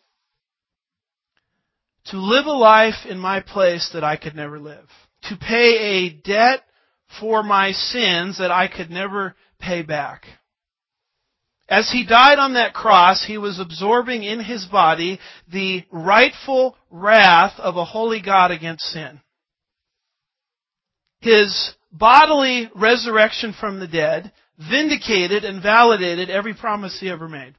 to live a life in my place that I could never live, to pay a debt for my sins that I could never pay back. As He died on that cross, He was absorbing in His body the rightful wrath of a holy God against sin. His bodily resurrection from the dead vindicated and validated every promise He ever made.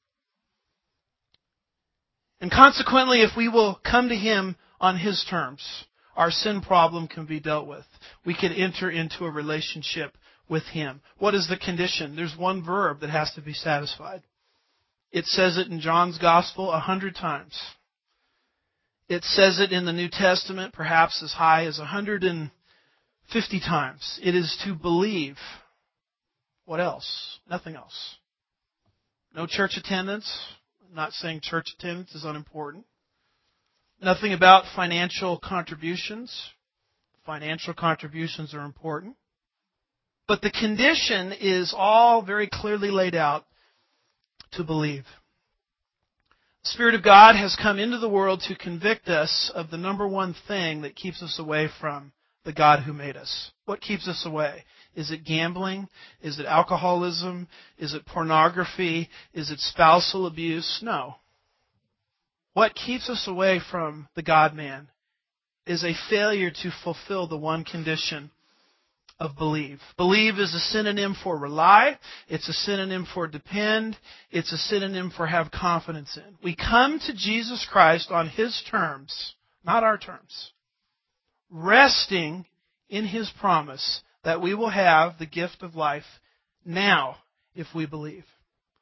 And consequently, if we will come to Him on His terms, our sin problem can be dealt with. We can enter into a relationship with Him. What is the condition? There's one verb that has to be satisfied. It says it in John's Gospel 100 times. It says it in the New Testament perhaps as high as 150 times. It is to believe. What else? Nothing else. No church attendance. I'm not saying church attendance is unimportant. Nothing about financial contributions. Financial contributions are important. But the condition is all very clearly laid out: to believe. The Spirit of God has come into the world to convict us of the number one thing that keeps us away from the God who made us. What keeps us away? Is it gambling? Is it alcoholism? Is it pornography? Is it spousal abuse? No. What keeps us away from the God-man is a failure to fulfill the one condition of believe. Believe is a synonym for rely. It's a synonym for depend. It's a synonym for have confidence in. We come to Jesus Christ on His terms, not our terms, resting in His promise that we will have the gift of life now if we believe.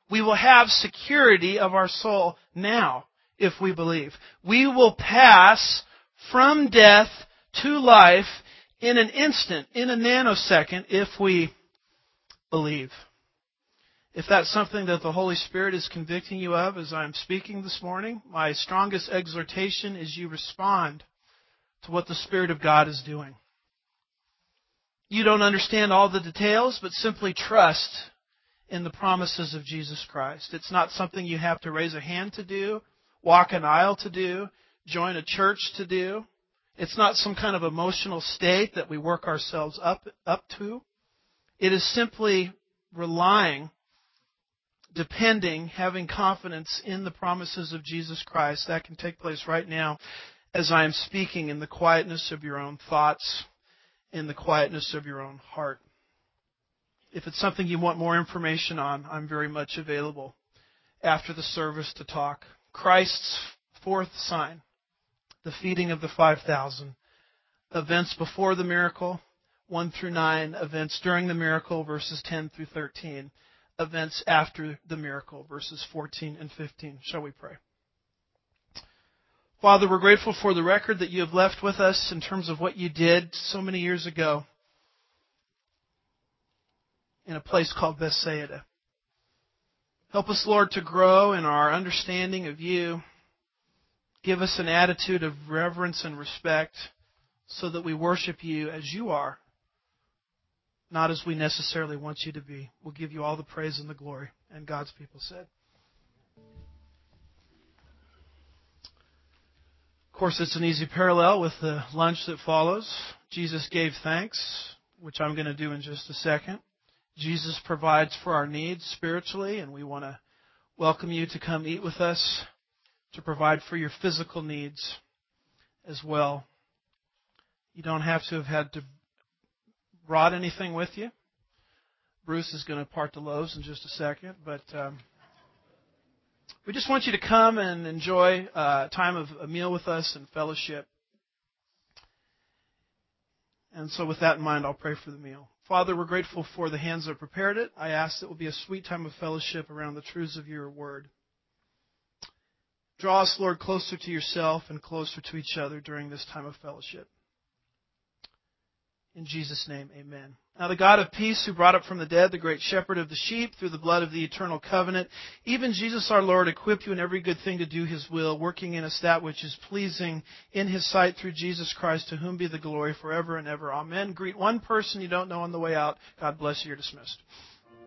We will have security of our soul now if we believe. We will pass from death to life in an instant, in a nanosecond, if we believe. If that's something that the Holy Spirit is convicting you of as I'm speaking this morning, my strongest exhortation is you respond to what the Spirit of God is doing. You don't understand all the details, but simply trust in the promises of Jesus Christ. It's not something you have to raise a hand to do, walk an aisle to do, join a church to do. It's not some kind of emotional state that we work ourselves up to. It is simply relying, depending, having confidence in the promises of Jesus Christ. That can take place right now as I am speaking in the quietness of your own thoughts, in the quietness of your own heart. If it's something you want more information on, I'm very much available after the service to talk. Christ's fourth sign, the feeding of the 5,000. Events before the miracle, 1 through 9. Events during the miracle, verses 10 through 13. Events after the miracle, verses 14 and 15. Shall we pray? Father, we're grateful for the record that you have left with us in terms of what you did so many years ago in a place called Bethsaida. Help us, Lord, to grow in our understanding of you. Give us an attitude of reverence and respect so that we worship you as you are, not as we necessarily want you to be. We'll give you all the praise and the glory. And God's people said. Of course, it's an easy parallel with the lunch that follows. Jesus gave thanks, which I'm going to do in just a second. Jesus provides for our needs spiritually, and we want to welcome you to come eat with us to provide for your physical needs as well. You don't have to have had to brought anything with you. Bruce is going to part the loaves in just a second, but we just want you to come and enjoy a time of a meal with us and fellowship. And so with that in mind, I'll pray for the meal. Father, we're grateful for the hands that prepared it. I ask that it will be a sweet time of fellowship around the truths of your word. Draw us, Lord, closer to yourself and closer to each other during this time of fellowship. In Jesus' name, amen. Now the God of peace, who brought up from the dead the great shepherd of the sheep through the blood of the eternal covenant, even Jesus our Lord, equipped you in every good thing to do His will, working in us that which is pleasing in His sight through Jesus Christ, to whom be the glory forever and ever. Amen. Greet one person you don't know on the way out. God bless you. You're dismissed.